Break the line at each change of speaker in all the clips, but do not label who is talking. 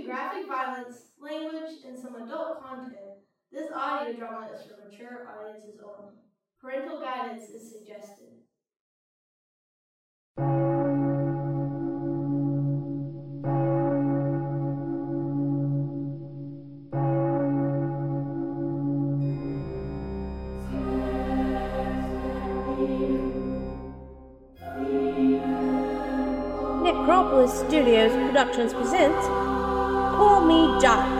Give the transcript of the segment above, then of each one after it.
graphic violence, language, and some adult content, this audio drama is for mature audiences only. Parental guidance is suggested.
Necropolis Studios Productions presents Call Me Dark.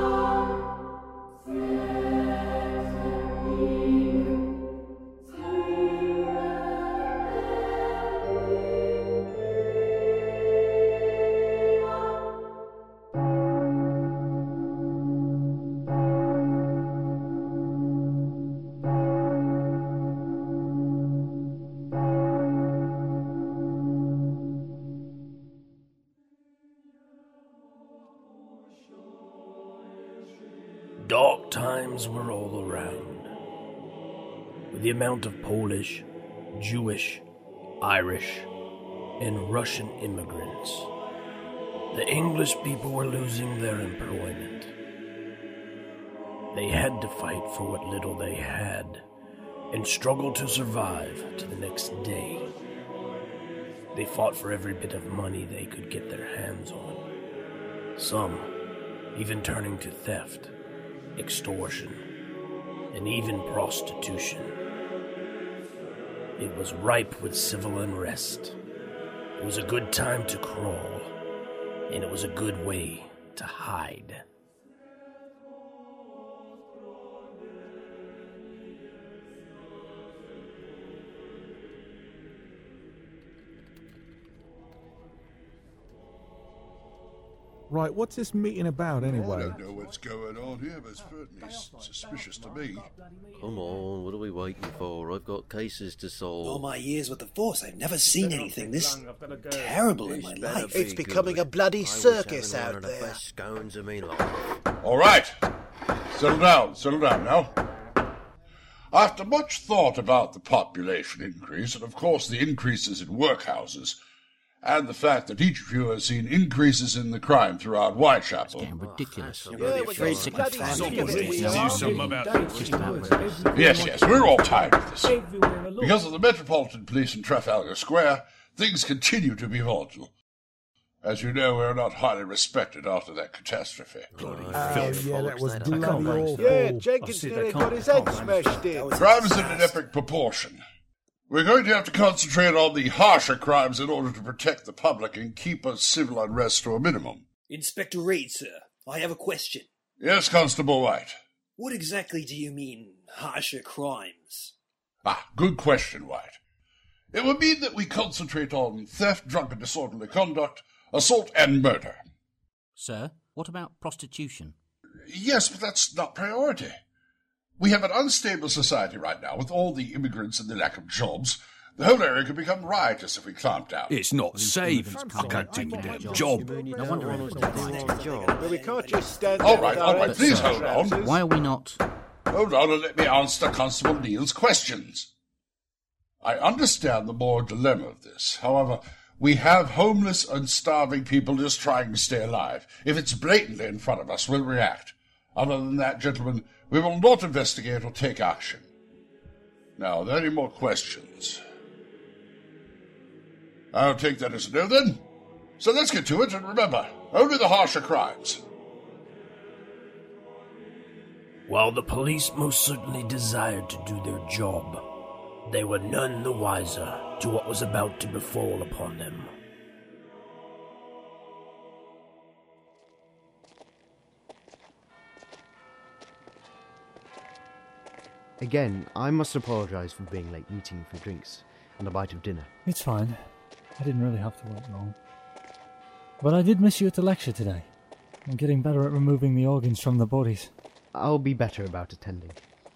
Dark times were all around. With the amount of Polish, Jewish, Irish, and Russian immigrants, the English people were losing their employment. They had to fight for what little they had and struggle to survive to the next day. They fought for every bit of money they could get their hands on. Some even turning to theft, extortion, and even prostitution. It was ripe with civil unrest. It was a good time to crawl, and it was a good way to hide.
Right, what's this meeting about anyway?
I don't know what's going on here, but it's certainly suspicious to me.
Come on, what are we waiting for? I've got cases to solve.
All my years with the Force, I've never seen anything this terrible in my life.
It's becoming a bloody circus out there.
The best scones of me life.
All right, settle down now. After much thought about the population increase, and of course the increases in workhouses, and the fact that each of you has seen increases in the crime throughout Whitechapel.
It's getting ridiculous.
Yes, we're all tired of this. Because of the Metropolitan Police in Trafalgar Square, things continue to be volatile. As you know, we're not highly respected after that catastrophe.
That was bloody awful.
Yeah, Jenkins nearly got his head smashed in.
Crime is in an epic proportion. We're going to have to concentrate on the harsher crimes in order to protect the public and keep us civil unrest to a minimum.
Inspector Reid, sir, I have a question.
Yes, Constable White.
What exactly do you mean, harsher crimes?
Good question, White. It would mean that we concentrate on theft, drunken disorderly conduct, assault, and murder.
Sir, what about prostitution?
Yes, but that's not priority. We have an unstable society right now with all the immigrants and the lack of jobs. The whole area could become riotous if we clamped down.
It's not safe. I can't take a damn job.
No wonder
But we can't just stand
All right, please hold on.
Why are we not?
Hold on and let me answer Constable Neal's questions. I understand the moral dilemma of this. However, we have homeless and starving people just trying to stay alive. If it's blatantly in front of us, we'll react. Other than that, gentlemen, we will not investigate or take action. Now, are there any more questions? I'll take that as a no, then. So let's get to it, and remember, only the harsher crimes.
While the police most certainly desired to do their job, they were none the wiser to what was about to befall upon them.
Again, I must apologise for being late meeting you for drinks and a bite of dinner.
It's fine. I didn't really have to wait long. But I did miss you at the lecture today. I'm getting better at removing the organs from the bodies.
I'll be better about attending.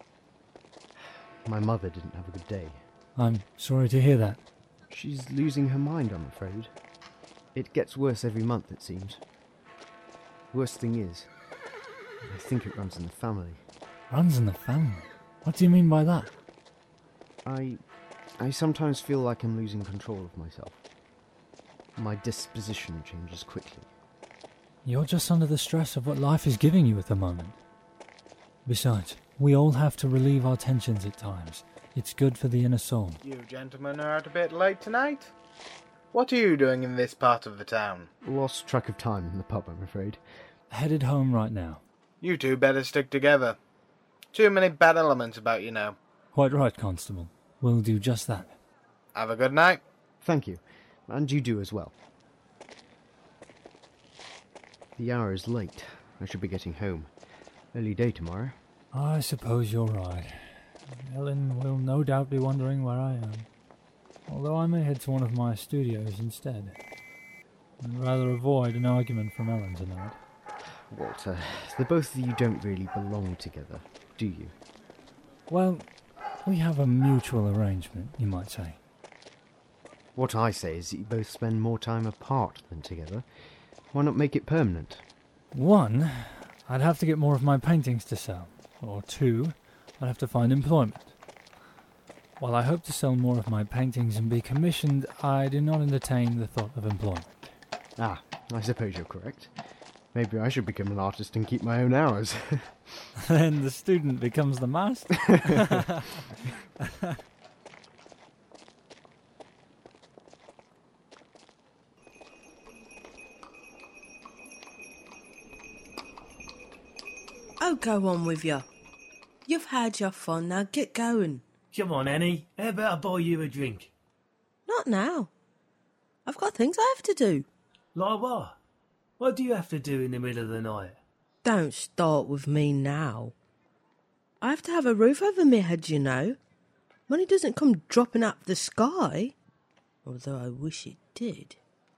My mother didn't have a good day.
I'm sorry to hear that.
She's losing her mind, I'm afraid. It gets worse every month, it seems. Worst thing is, I think it runs in the family.
Runs in the family? What do you mean by that?
I sometimes feel like I'm losing control of myself. My disposition changes quickly.
You're just under the stress of what life is giving you at the moment. Besides, we all have to relieve our tensions at times. It's good for the inner soul.
You gentlemen are out a bit late tonight? What are you doing in this part of the town?
Lost track of time in the pub, I'm afraid.
Headed home right now.
You two better stick together. Too many bad elements about you now.
Quite right, Constable. We'll do just that.
Have a good night.
Thank you. And you do as well. The hour is late. I should be getting home. Early day tomorrow.
I suppose you're right. Ellen will no doubt be wondering where I am. Although I may head to one of my studios instead. I'd rather avoid an argument from Ellen tonight.
Walter, the both of you don't really belong together, do you?
Well, we have a mutual arrangement, you might say.
What I say is that you both spend more time apart than together. Why not make it permanent?
1, I'd have to get more of my paintings to sell. Or 2, I'd have to find employment. While I hope to sell more of my paintings and be commissioned, I do not entertain the thought of employment.
Ah, I suppose you're correct. Maybe I should become an artist and keep my own hours.
Then the student becomes the master.
Oh, go on with you. You've had your fun, now get going.
Come on, Annie. How about I buy you a drink?
Not now. I've got things I have to do.
Like what? What do you have to do in the middle of the night?
Don't start with me now. I have to have a roof over my head, you know. Money doesn't come dropping out of the sky. Although I wish it did.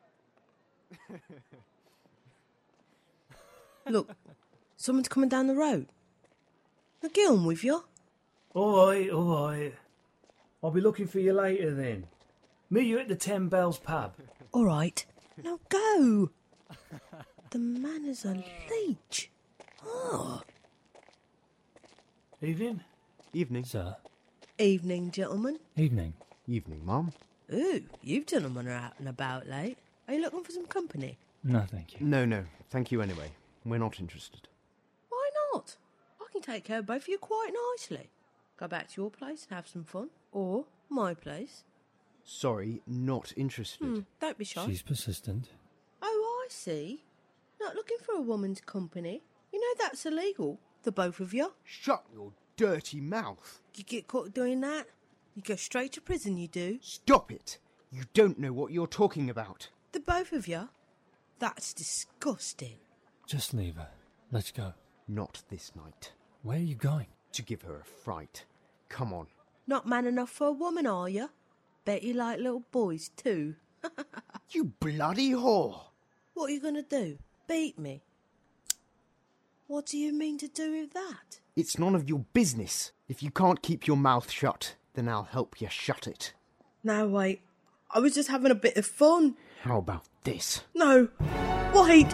Look, someone's coming down the road. Now get on with you.
All right. I'll be looking for you later then. Meet you at the 10 Bells pub.
All right. Now go. The man is a leech. Oh.
Evening?
Evening.
Sir.
Evening, gentlemen.
Evening.
Evening, Mum.
Ooh, you gentlemen are out and about late. Are you looking for some company?
No, thank you.
No. Thank you anyway. We're not interested.
Why not? I can take care of both of you quite nicely. Go back to your place and have some fun. Or my place.
Sorry, not interested.
Don't be shy.
She's persistent.
Oh, I see. Not looking for a woman's company. You know that's illegal, the both of you.
Shut your dirty mouth.
You get caught doing that, you go straight to prison, you do.
Stop it. You don't know what you're talking about.
The both of you? That's disgusting.
Just leave her. Let's go.
Not this night.
Where are you going?
To give her a fright. Come on.
Not man enough for a woman, are you? Bet you like little boys too.
You bloody whore.
What are you going to do? Beat me? What do you mean to do with that?
It's none of your business. If you can't keep your mouth shut, then I'll help you shut it.
No, wait. I was just having a bit of fun.
How about this?
No. Wait.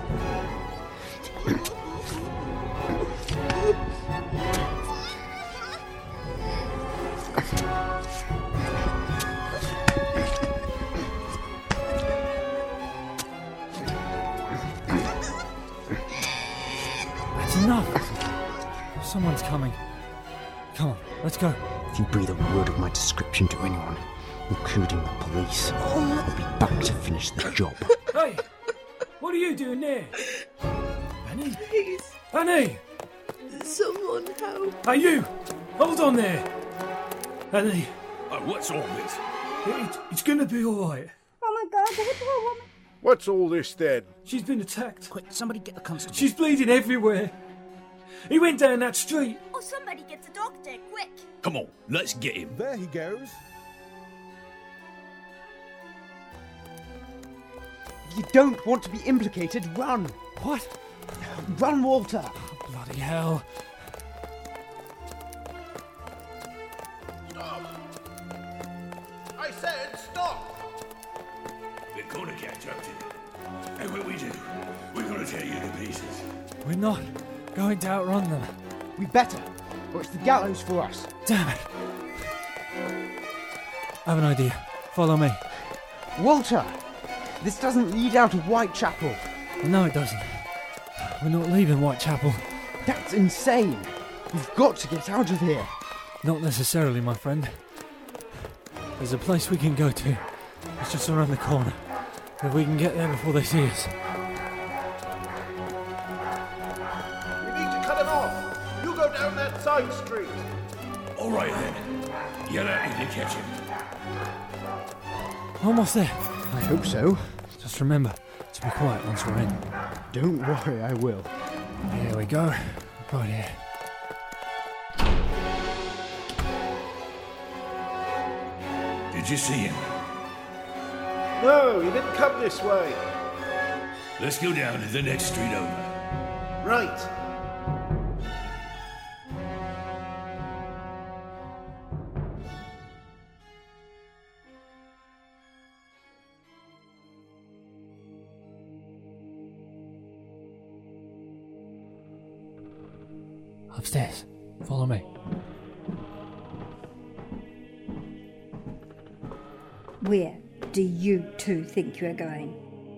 That's enough. Someone's coming. Come on, let's go.
If you breathe a word of my description to anyone, including the police, I'll be back to finish the job.
Hey! What are you doing there? Annie?
Please.
Annie!
Someone help.
Hey, you! Hold on there! Annie!
Oh, what's all this?
It's gonna be alright.
Oh my God, the poor woman.
What's all this then?
She's been attacked.
Quick, somebody get the constable.
She's bleeding everywhere. He went down that street.
Oh, somebody get the doctor, quick.
Come on, let's get him.
There he goes.
If you don't want to be implicated, run.
What?
Run, Walter.
Oh, bloody hell.
Stop! I said stop!
We're gonna catch up to you. And when we do, we're gonna tear you to pieces.
We're not going to outrun them.
We better, or it's the gallows for us.
Damn it. I have an idea. Follow me.
Walter, this doesn't lead out of Whitechapel.
No, it doesn't. We're not leaving Whitechapel.
That's insane! We've got to get out of here!
Not necessarily, my friend. There's a place we can go to. It's just around the corner. If we can get there before they see us.
We need to cut him off. You go down that side street.
All right, then. Yell at me to catch him.
Almost there.
I hope so.
Just remember to be quiet once we're in.
Don't worry, I will.
Here we go. Right here.
Did you see him?
No, he didn't come this way.
Let's go down to the next street over.
Right.
Upstairs. Follow me.
Where do you two think you are going?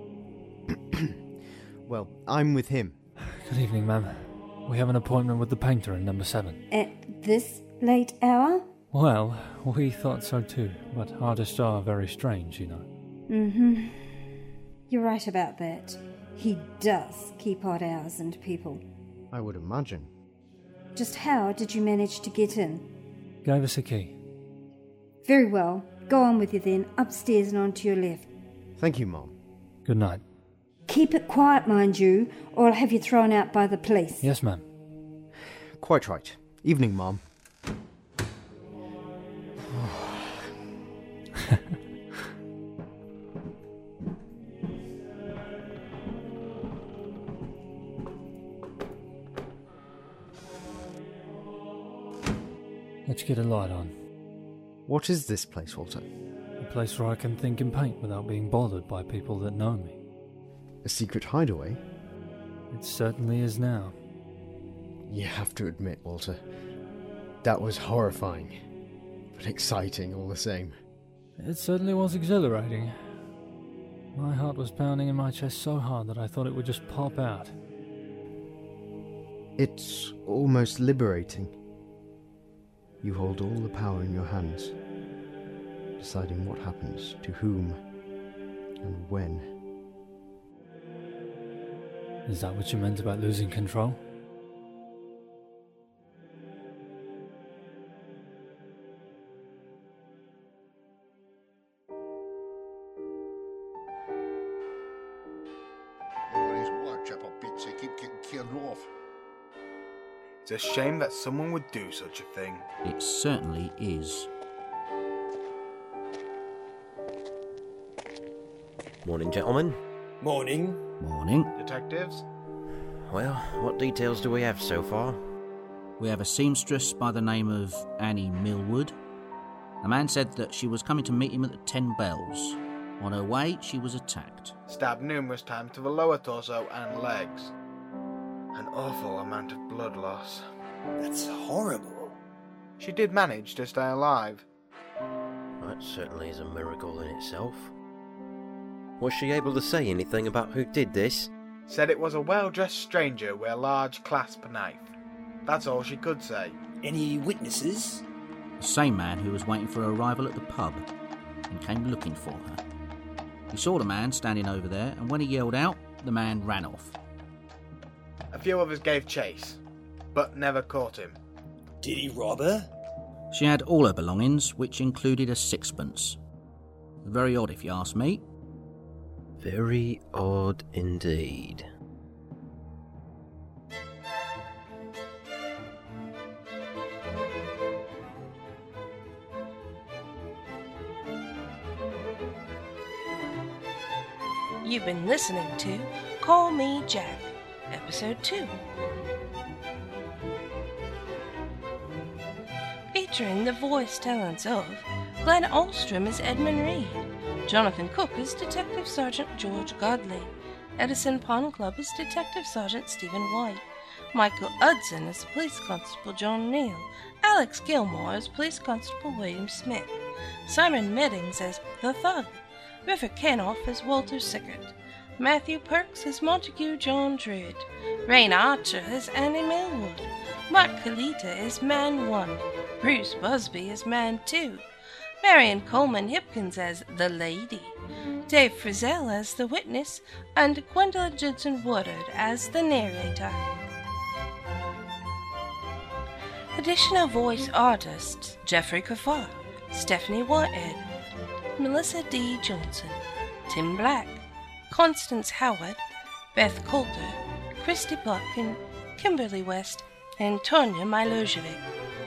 Well, I'm with him.
Good evening, ma'am. We have an appointment with the painter in number 7.
At this late hour?
Well, we thought so too, but artists are very strange, you know.
Mm-hmm. You're right about that. He does keep odd hours and people.
I would imagine.
Just how did you manage to get in?
Gave us a key.
Very well. Go on with you then, upstairs and on to your left.
Thank you, Mom.
Good night.
Keep it quiet, mind you, or I'll have you thrown out by the police.
Yes, ma'am.
Quite right. Evening, Mom.
Let's get a light on.
What is this place, Walter?
A place where I can think and paint without being bothered by people that know me.
A secret hideaway?
It certainly is now.
You have to admit, Walter, that was horrifying, but exciting all the same.
It certainly was exhilarating. My heart was pounding in my chest so hard that I thought it would just pop out.
It's almost liberating. You hold all the power in your hands, deciding what happens to whom and when.
Is that what you meant about losing control?
Oh, these Whitechapel bits, they keep getting killed off.
It's a shame that someone would do such a thing.
It certainly is.
Morning, gentlemen.
Morning.
Morning.
Detectives?
Well, what details do we have so far?
We have a seamstress by the name of Annie Millwood. A man said that she was coming to meet him at the 10 Bells. On her way, she was attacked.
Stabbed numerous times to the lower torso and legs. An awful amount of blood loss.
That's horrible.
She did manage to stay alive.
That certainly is a miracle in itself. Was she able to say anything about who did this?
Said it was a well-dressed stranger with a large clasp knife. That's all she could say.
Any witnesses?
The same man who was waiting for her arrival at the pub and came looking for her. He saw the man standing over there, and when he yelled out, the man ran off.
A few others gave chase, but never caught him.
Did he rob her?
She had all her belongings, which included a sixpence. Very odd if you ask me.
Very odd indeed.
You've been listening to Call Me Jack, Episode 2. Featuring the voice talents of Glenn Ahlstrom as Edmund Reed, Jonathan Cook as Detective Sergeant George Godley, Edison Pond Club as Detective Sergeant Stephen White, Michael Hudson as Police Constable John Neal, Alex Gilmore as Police Constable William Smith, Simon Meddings as The Thug, River Kanoff as Walter Sickert, Matthew Perks as Montague John Druid. Rain Archer as Annie Millwood. Mark Kalita as Man 1. Bruce Busby as Man 2. Marion Coleman Hipkins as The Lady. Dave Frizzell as The Witness. And Gwendolyn Judson Woodard as the narrator. Additional voice artists: Jeffrey Kafar, Stephanie Whitehead, Melissa D. Johnson, Tim Black, Constance Howard, Beth Coulter, Christy Plotkin, Kimberly West, and Tonya Milojevic.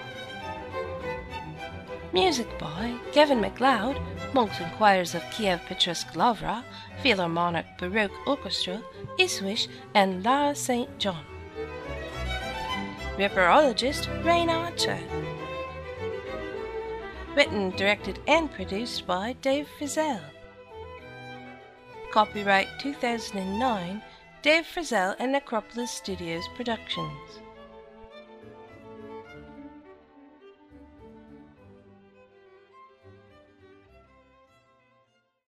Music by Kevin MacLeod, Monks and Choirs of Kiev Petrusk Lavra, Philharmonic Baroque Orchestra, Ipswich, and Lara St. John. Ripperologist Rain Archer. Written, directed, and produced by Dave Frizzell. Copyright 2009, Dave Frizzell and Necropolis Studios Productions.